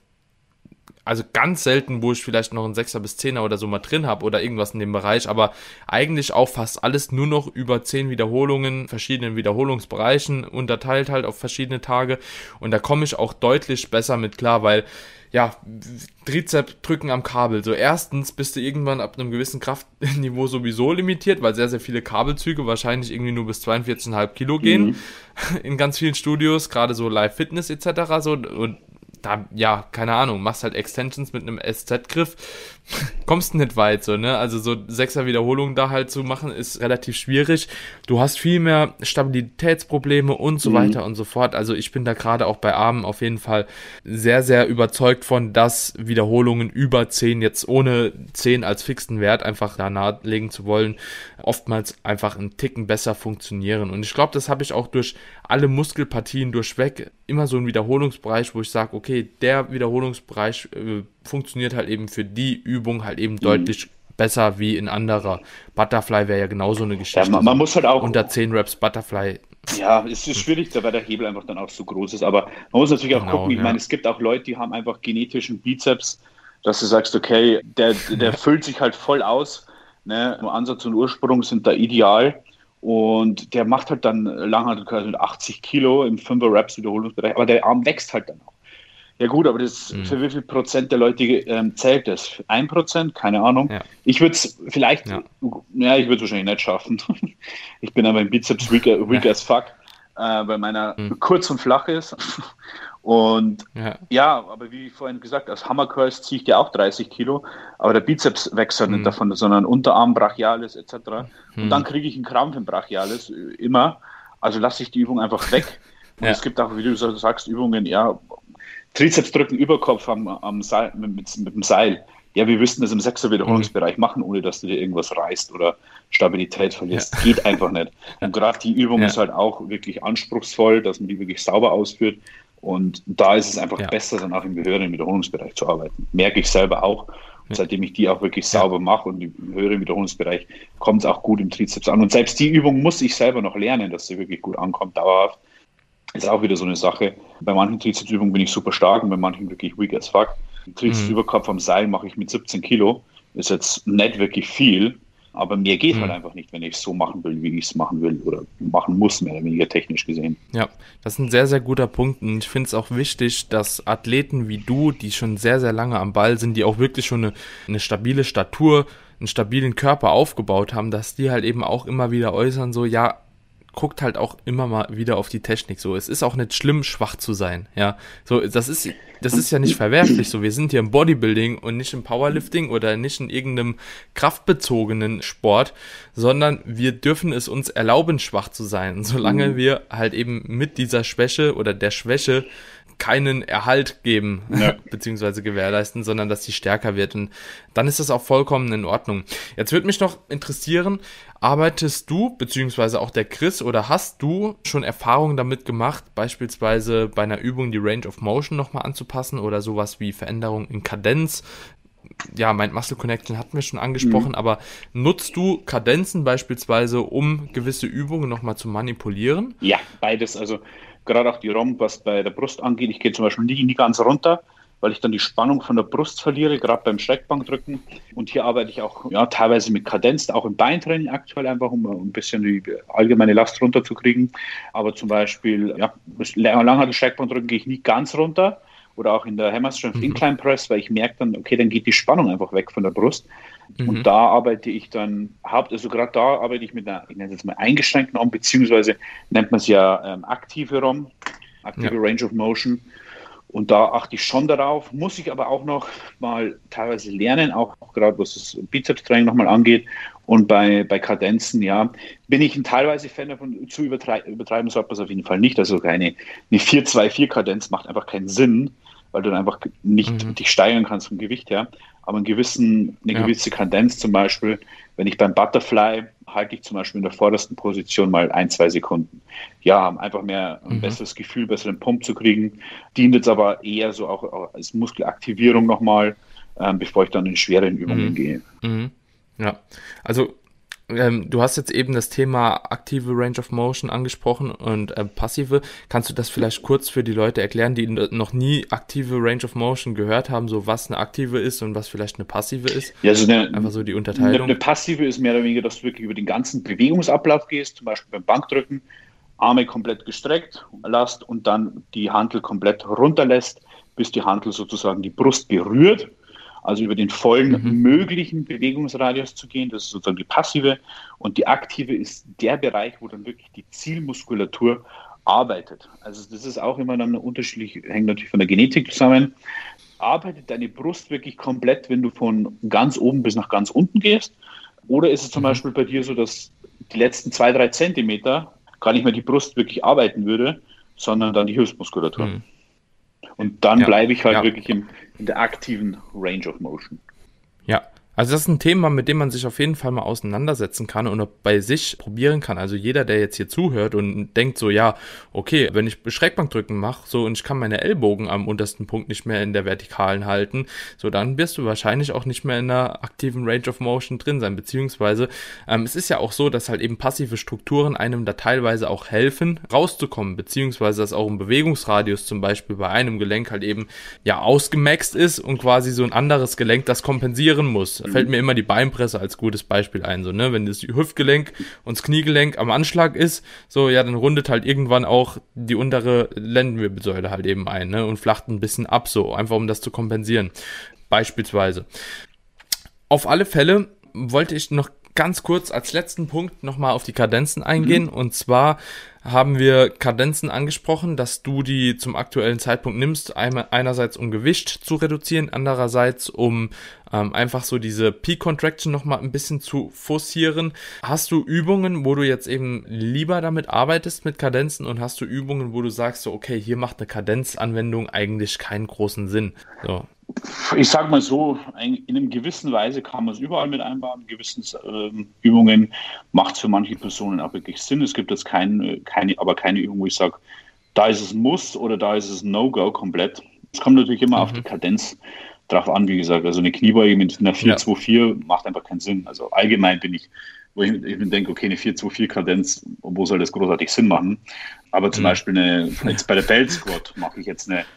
also ganz selten, wo ich vielleicht noch einen 6er bis 10er oder so mal drin habe oder irgendwas in dem Bereich, aber eigentlich auch fast alles nur noch über 10 Wiederholungen, verschiedenen Wiederholungsbereichen unterteilt halt auf verschiedene Tage und da komme ich auch deutlich besser mit klar, weil ja, Trizep drücken am Kabel. So erstens bist du irgendwann ab einem gewissen Kraftniveau sowieso limitiert, weil sehr, sehr viele Kabelzüge wahrscheinlich irgendwie nur bis 42,5 Kilo gehen in ganz vielen Studios, gerade so Live Fitness etc. so und da, ja, keine Ahnung, machst halt Extensions mit einem SZ-Griff, kommst nicht weit, so, ne, also so 6er Wiederholungen da halt zu machen, ist relativ schwierig, du hast viel mehr Stabilitätsprobleme und so weiter und so fort, also ich bin da gerade auch bei Armen auf jeden Fall sehr, sehr überzeugt von, dass Wiederholungen über 10, jetzt ohne 10 als fixen Wert einfach da nahelegen zu wollen, oftmals einfach einen Ticken besser funktionieren und ich glaube, das habe ich auch durch alle Muskelpartien durchweg, immer so ein Wiederholungsbereich, wo ich sage, okay, der Wiederholungsbereich funktioniert halt eben für die Übung halt eben deutlich besser wie in anderer. Butterfly wäre ja genauso eine Geschichte. Ja, man muss halt auch unter 10 Reps Butterfly. Ja, es ist schwierig, weil der Hebel einfach dann auch so groß ist, aber man muss natürlich auch gucken, ich meine, es gibt auch Leute, die haben einfach genetischen Bizeps, dass du sagst, okay, der füllt sich halt voll aus, ne? Ansatz und Ursprung sind da ideal. Und der macht halt dann Langhantelkreis mit 80 Kilo im 5er Reps Wiederholungsbereich, aber der Arm wächst halt dann auch. Ja gut, aber das für wie viel Prozent der Leute zählt das? 1%? Keine Ahnung. Ja. Ich würde es vielleicht, ich würde es wahrscheinlich nicht schaffen. Ich bin aber im Bizeps weak as fuck, weil meiner kurz und flach ist. Und aber wie vorhin gesagt, als Hammer Curls ziehe ich ja auch 30 Kilo, aber der Bizeps wächst halt nicht davon, sondern Unterarm, Brachialis etc. Und dann kriege ich einen Krampf im Brachialis, immer. Also lasse ich die Übung einfach weg. Und es gibt auch, wie du sagst, Übungen, Trizeps drücken Überkopf am Seil, mit dem Seil. Ja, wir müssten das im 6er Wiederholungsbereich machen, ohne dass du dir irgendwas reißt oder Stabilität verlierst. Geht einfach nicht. Und gerade die Übung ist halt auch wirklich anspruchsvoll, dass man die wirklich sauber ausführt. Und da ist es einfach besser, dann auch im höheren Wiederholungsbereich zu arbeiten. Merke ich selber auch. Und seitdem ich die auch wirklich sauber mache und im höheren Wiederholungsbereich kommt es auch gut im Trizeps an. Und selbst die Übung muss ich selber noch lernen, dass sie wirklich gut ankommt, dauerhaft. Ist auch wieder so eine Sache. Bei manchen Trizepsübungen bin ich super stark und bei manchen wirklich weak as fuck. Trizepsüberkopf am Seil mache ich mit 17 Kilo. Ist jetzt nicht wirklich viel, aber mehr geht halt einfach nicht, wenn ich es so machen will, wie ich es machen will oder machen muss, mehr oder weniger technisch gesehen. Ja, das ist ein sehr, sehr guter Punkt und ich finde es auch wichtig, dass Athleten wie du, die schon sehr, sehr lange am Ball sind, die auch wirklich schon eine stabile Statur, einen stabilen Körper aufgebaut haben, dass die halt eben auch immer wieder äußern, so ja, guckt halt auch immer mal wieder auf die Technik. So, es ist auch nicht schlimm, schwach zu sein. Ja, so das ist ja nicht verwerflich. So, wir sind hier im Bodybuilding und nicht im Powerlifting oder nicht in irgendeinem kraftbezogenen Sport, sondern wir dürfen es uns erlauben, schwach zu sein. Und solange wir halt eben mit dieser Schwäche oder der Schwäche keinen Erhalt geben, beziehungsweise gewährleisten, sondern dass die stärker wird. Und dann ist das auch vollkommen in Ordnung. Jetzt würde mich noch interessieren, arbeitest du, beziehungsweise auch der Chris, oder hast du schon Erfahrungen damit gemacht, beispielsweise bei einer Übung die Range of Motion nochmal anzupassen oder sowas wie Veränderung in Kadenz? Ja, Mind Muscle Connection hatten wir schon angesprochen, aber nutzt du Kadenzen beispielsweise, um gewisse Übungen nochmal zu manipulieren? Ja, beides. Also gerade auch die ROM, was bei der Brust angeht. Ich gehe zum Beispiel nie ganz runter, weil ich dann die Spannung von der Brust verliere, gerade beim Streckbankdrücken. Und hier arbeite ich auch teilweise mit Kadenz, auch im Beintraining aktuell, einfach um ein bisschen die allgemeine Last runterzukriegen. Aber zum Beispiel, langhaar Streckbankdrücken gehe ich nie ganz runter. Oder auch in der Hammer Strength Incline Press, weil ich merke dann, okay, dann geht die Spannung einfach weg von der Brust. Und da arbeite ich dann gerade da arbeite ich mit einer, ich nenne es jetzt mal eingeschränkten ROM, beziehungsweise nennt man es ja aktive ROM, aktive Range of Motion. Und da achte ich schon darauf, muss ich aber auch noch mal teilweise lernen, auch gerade was das Bizeps-Training nochmal angeht. Und bei Kadenzen, bin ich teilweise Fan davon, zu übertreiben sollte man es auf jeden Fall nicht. Also eine 4-2-4-Kadenz macht einfach keinen Sinn, weil du dann einfach nicht dich steigern kannst vom Gewicht her. Aber eine gewisse Kadenz zum Beispiel, wenn ich beim Butterfly halte ich zum Beispiel in der vordersten Position mal 1-2 Sekunden. Ja, einfach mehr ein besseres Gefühl, besseren Pump zu kriegen. Dient jetzt aber eher so auch als Muskelaktivierung nochmal, bevor ich dann in schweren Übungen gehe. Ja, also du hast jetzt eben das Thema aktive Range of Motion angesprochen und passive. Kannst du das vielleicht kurz für die Leute erklären, die noch nie aktive Range of Motion gehört haben, so was eine aktive ist und was vielleicht eine passive ist? Ja, also einfach so die Unterteilung. Eine passive ist mehr oder weniger, dass du wirklich über den ganzen Bewegungsablauf gehst, zum Beispiel beim Bankdrücken, Arme komplett gestreckt lässt und dann die Hantel komplett runterlässt, bis die Hantel sozusagen die Brust berührt. Also über den vollen möglichen Bewegungsradius zu gehen, das ist sozusagen die passive. Und die aktive ist der Bereich, wo dann wirklich die Zielmuskulatur arbeitet. Also das ist auch immer dann unterschiedlich, hängt natürlich von der Genetik zusammen. Arbeitet deine Brust wirklich komplett, wenn du von ganz oben bis nach ganz unten gehst? Oder ist es zum Beispiel bei dir so, dass die letzten 2-3 Zentimeter gar nicht mehr die Brust wirklich arbeiten würde, sondern dann die Hilfsmuskulatur? Und dann bleibe ich halt wirklich in der aktiven Range of Motion. Ja, also das ist ein Thema, mit dem man sich auf jeden Fall mal auseinandersetzen kann und auch bei sich probieren kann. Also jeder, der jetzt hier zuhört und denkt so, ja, okay, wenn ich Schrägbankdrücken mache, so und ich kann meine Ellbogen am untersten Punkt nicht mehr in der Vertikalen halten, so dann wirst du wahrscheinlich auch nicht mehr in einer aktiven Range of Motion drin sein, beziehungsweise es ist ja auch so, dass halt eben passive Strukturen einem da teilweise auch helfen, rauszukommen, beziehungsweise dass auch ein Bewegungsradius zum Beispiel bei einem Gelenk halt eben ausgemaxt ist und quasi so ein anderes Gelenk das kompensieren muss. Da fällt mir immer die Beinpresse als gutes Beispiel ein, so, ne, wenn das Hüftgelenk und das Kniegelenk am Anschlag ist, so, ja, dann rundet halt irgendwann auch die untere Lendenwirbelsäule halt eben ein, ne, und flacht ein bisschen ab, so, einfach um das zu kompensieren, beispielsweise. Auf alle Fälle wollte ich noch ganz kurz als letzten Punkt nochmal auf die Kadenzen eingehen. Und zwar haben wir Kadenzen angesprochen, dass du die zum aktuellen Zeitpunkt nimmst, einerseits um Gewicht zu reduzieren, andererseits um einfach so diese Peak Contraction nochmal ein bisschen zu forcieren. Hast du Übungen, wo du jetzt eben lieber damit arbeitest mit Kadenzen, und hast du Übungen, wo du sagst, so, okay, hier macht eine Kadenzanwendung eigentlich keinen großen Sinn? So. Ich sage mal so, in einer gewissen Weise kann man es überall mit einbauen. In gewissen Übungen macht es für manche Personen auch wirklich Sinn. Es gibt jetzt keine Übung, wo ich sage, Da ist es ein Muss oder da ist es ein No-Go komplett. Es kommt natürlich immer auf die Kadenz drauf an, wie gesagt. Also eine Kniebeuge mit einer 4-2-4 macht einfach keinen Sinn. Also allgemein bin ich, wo ich denke, okay, eine 4-2-4-Kadenz, wo soll das großartig Sinn machen? Aber zum Beispiel jetzt bei der Belt Squat mache ich jetzt eine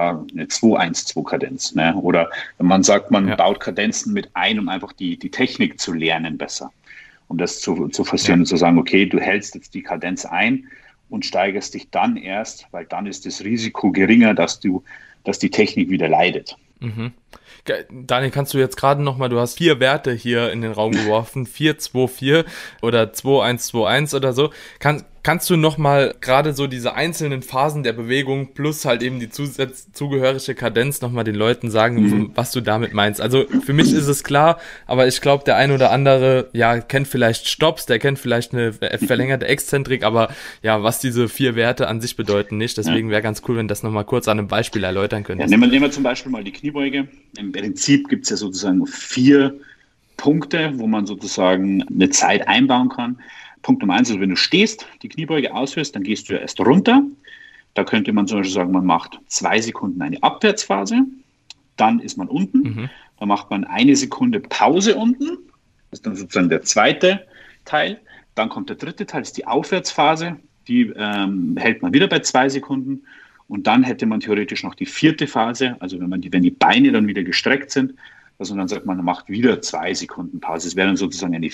2-1-2-Kadenz. Ne? Oder wenn man sagt, man baut Kadenzen mit ein, um einfach die Technik zu lernen besser. Um das zu forcieren und zu sagen, okay, du hältst jetzt die Kadenz ein und steigerst dich dann erst, weil dann ist das Risiko geringer, dass die Technik wieder leidet. Mhm. Daniel, kannst du jetzt gerade nochmal, du hast 4 Werte hier in den Raum geworfen, 4-2-4 oder 2-1-2-1 oder so. Kannst du nochmal gerade so diese einzelnen Phasen der Bewegung plus halt eben die zugehörige Kadenz nochmal den Leuten sagen, was du damit meinst? Also für mich ist es klar, aber ich glaube, der ein oder andere, kennt vielleicht Stops, der kennt vielleicht eine verlängerte Exzentrik, aber was diese 4 Werte an sich bedeuten nicht. Deswegen wäre ganz cool, wenn du das nochmal kurz an einem Beispiel erläutern könntest. Nehmen wir zum Beispiel mal die Kniebeuge. Im Prinzip gibt es ja sozusagen 4 Punkte, wo man sozusagen eine Zeit einbauen kann. Punkt Nummer 1 ist, wenn du stehst, die Kniebeuge ausführst, dann gehst du erst runter. Da könnte man zum Beispiel sagen, man macht 2 Sekunden eine Abwärtsphase, dann ist man unten, dann macht man 1 Sekunde Pause unten, das ist dann sozusagen der zweite Teil. Dann kommt der dritte Teil, das ist die Aufwärtsphase, die hält man wieder bei 2 Sekunden. Und dann hätte man theoretisch noch die 4. Phase, also wenn die Beine dann wieder gestreckt sind, also dann sagt man, man macht wieder 2 Sekunden Pause. Es wäre dann sozusagen eine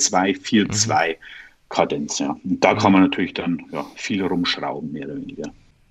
4-2-4-2 Kadenz. Ja. Und da kann man natürlich dann viel rumschrauben, mehr oder weniger.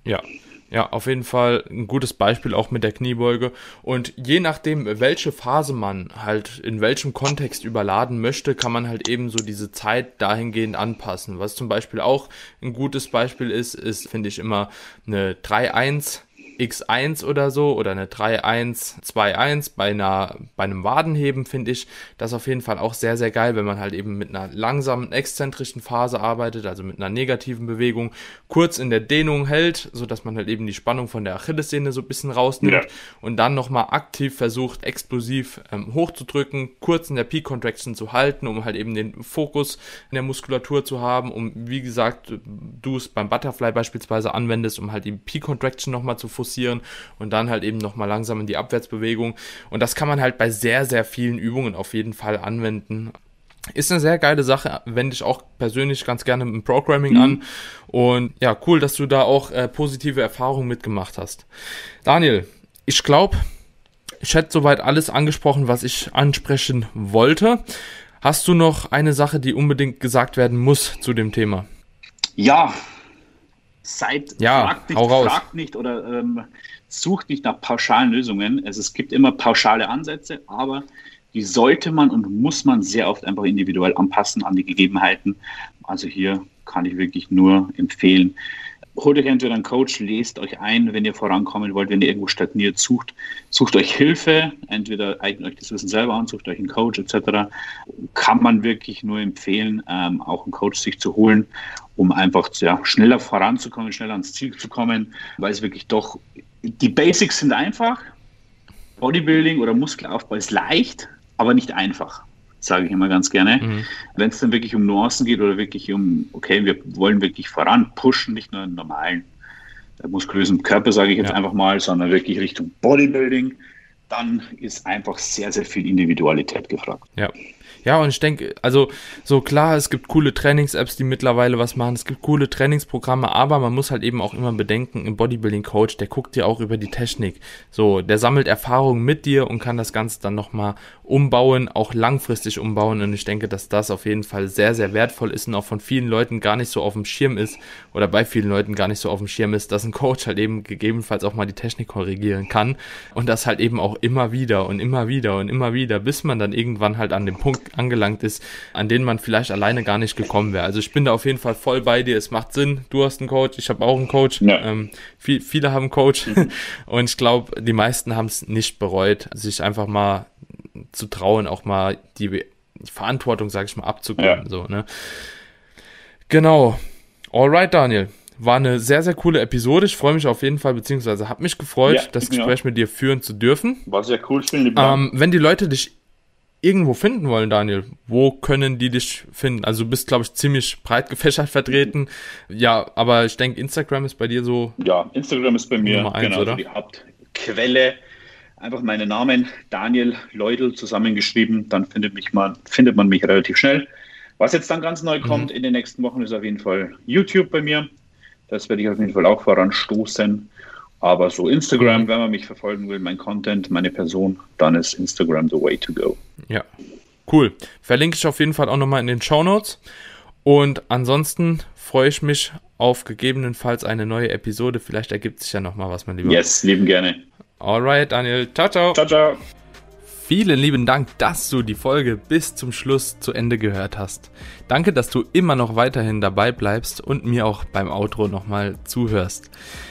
Ja, auf jeden Fall ein gutes Beispiel auch mit der Kniebeuge. Und je nachdem, welche Phase man halt in welchem Kontext überladen möchte, kann man halt eben so diese Zeit dahingehend anpassen. Was zum Beispiel auch ein gutes Beispiel ist, finde ich immer eine 3-1 X1 oder so oder eine 3-1-2-1 bei einem Wadenheben finde ich das auf jeden Fall auch sehr, sehr geil, wenn man halt eben mit einer langsamen, exzentrischen Phase arbeitet, also mit einer negativen Bewegung, kurz in der Dehnung hält, sodass man halt eben die Spannung von der Achillessehne so ein bisschen rausnimmt und dann nochmal aktiv versucht, explosiv hochzudrücken, kurz in der Peak Contraction zu halten, um halt eben den Fokus in der Muskulatur zu haben, um, wie gesagt, du es beim Butterfly beispielsweise anwendest, um halt die Peak Contraction nochmal zu forcieren und dann halt eben nochmal langsam in die Abwärtsbewegung. Und das kann man halt bei sehr, sehr vielen Übungen auf jeden Fall anwenden. Ist eine sehr geile Sache, wende ich auch persönlich ganz gerne im Programming an. Und ja, cool, dass du da auch positive Erfahrungen mitgemacht hast. Daniel, ich glaube, ich hätte soweit alles angesprochen, was ich ansprechen wollte. Hast du noch eine Sache, die unbedingt gesagt werden muss zu dem Thema? Ja, fragt nicht oder sucht nicht nach pauschalen Lösungen. Es gibt immer pauschale Ansätze, aber die sollte man und muss man sehr oft einfach individuell anpassen an die Gegebenheiten. Also hier kann ich wirklich nur empfehlen, holt euch entweder einen Coach, lest euch ein, wenn ihr vorankommen wollt, wenn ihr irgendwo stagniert, sucht euch Hilfe, entweder eignet euch das Wissen selber an, sucht euch einen Coach etc. Kann man wirklich nur empfehlen, auch einen Coach sich zu holen, um einfach schneller voranzukommen, schneller ans Ziel zu kommen, weil es wirklich doch, die Basics sind einfach, Bodybuilding oder Muskelaufbau ist leicht, aber nicht einfach, sage ich immer ganz gerne. Wenn es dann wirklich um Nuancen geht oder wirklich wir wollen wirklich voran pushen, nicht nur einen normalen muskulösen Körper, sage ich jetzt einfach mal, sondern wirklich Richtung Bodybuilding, dann ist einfach sehr, sehr viel Individualität gefragt. Ja, und ich denke, also so klar, es gibt coole Trainings-Apps, die mittlerweile was machen, es gibt coole Trainingsprogramme, aber man muss halt eben auch immer bedenken, ein Bodybuilding-Coach, der guckt dir auch über die Technik. So, der sammelt Erfahrungen mit dir und kann das Ganze dann nochmal umbauen, auch langfristig umbauen, und ich denke, dass das auf jeden Fall sehr, sehr wertvoll ist und auch von vielen Leuten gar nicht so auf dem Schirm ist oder bei vielen Leuten gar nicht so auf dem Schirm ist, dass ein Coach halt eben gegebenenfalls auch mal die Technik korrigieren kann und das halt eben auch immer wieder und immer wieder und immer wieder, bis man dann irgendwann halt an dem Punkt angelangt ist, an den man vielleicht alleine gar nicht gekommen wäre. Also ich bin da auf jeden Fall voll bei dir, es macht Sinn, du hast einen Coach, ich habe auch einen Coach, viele haben einen Coach und ich glaube, die meisten haben es nicht bereut, sich einfach mal zu trauen, auch mal die Verantwortung, sage ich mal, abzugeben. So, ne? Genau. Alright, Daniel. War eine sehr, sehr coole Episode. Ich freue mich auf jeden Fall, beziehungsweise habe mich gefreut, das Gespräch mit dir führen zu dürfen. War sehr cool, vielen lieben Dank. Wenn die Leute dich irgendwo finden wollen, Daniel, wo können die dich finden? Also du bist, glaube ich, ziemlich breit gefächert vertreten. Ja, aber ich denke, Instagram ist bei dir so... Ja, Instagram ist bei mir Nummer 1, genau oder? Die Hauptquelle. Einfach meinen Namen, Daniel Leudl, zusammengeschrieben, dann findet man mich relativ schnell. Was jetzt dann ganz neu kommt in den nächsten Wochen, ist auf jeden Fall YouTube bei mir. Das werde ich auf jeden Fall auch voranstoßen. Aber so Instagram, wenn man mich verfolgen will, mein Content, meine Person, dann ist Instagram the way to go. Ja, cool. Verlinke ich auf jeden Fall auch nochmal in den Shownotes. Und ansonsten freue ich mich auf gegebenenfalls eine neue Episode. Vielleicht ergibt sich ja nochmal was, mein Lieber. Yes, lieben gerne. Alright, Daniel. Ciao, ciao. Ciao, ciao. Vielen lieben Dank, dass du die Folge bis zum Schluss zu Ende gehört hast. Danke, dass du immer noch weiterhin dabei bleibst und mir auch beim Outro nochmal zuhörst.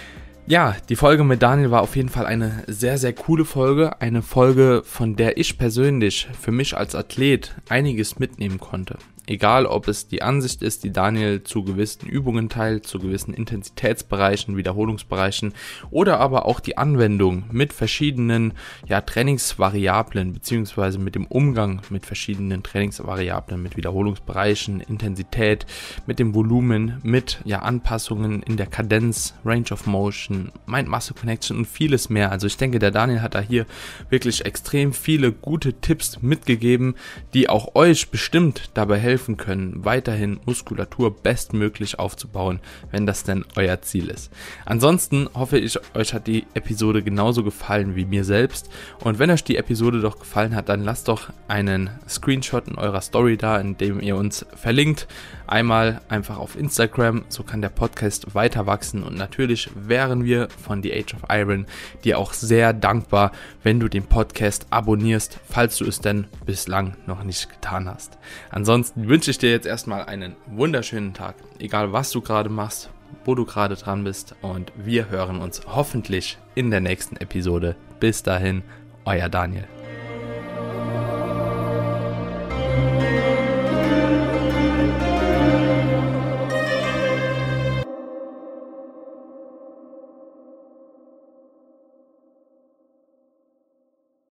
Ja, die Folge mit Daniel war auf jeden Fall eine sehr, sehr coole Folge. Eine Folge, von der ich persönlich für mich als Athlet einiges mitnehmen konnte. Egal, ob es die Ansicht ist, die Daniel zu gewissen Übungen teilt, zu gewissen Intensitätsbereichen, Wiederholungsbereichen oder aber auch die Anwendung mit verschiedenen Trainingsvariablen beziehungsweise mit dem Umgang mit verschiedenen Trainingsvariablen, mit Wiederholungsbereichen, Intensität, mit dem Volumen, mit Anpassungen in der Kadenz, Range of Motion, Mind-Muscle Connection und vieles mehr. Also ich denke, der Daniel hat da hier wirklich extrem viele gute Tipps mitgegeben, die auch euch bestimmt dabei helfen können, weiterhin Muskulatur bestmöglich aufzubauen, wenn das denn euer Ziel ist. Ansonsten hoffe ich, euch hat die Episode genauso gefallen wie mir selbst. Und wenn euch die Episode doch gefallen hat, dann lasst doch einen Screenshot in eurer Story da, in dem ihr uns verlinkt. Einmal einfach auf Instagram, so kann der Podcast weiter wachsen. Und natürlich wären wir von The Age of Iron dir auch sehr dankbar, wenn du den Podcast abonnierst, falls du es denn bislang noch nicht getan hast. Ansonsten wünsche ich dir jetzt erstmal einen wunderschönen Tag, egal was du gerade machst, wo du gerade dran bist, und wir hören uns hoffentlich in der nächsten Episode. Bis dahin, euer Daniel.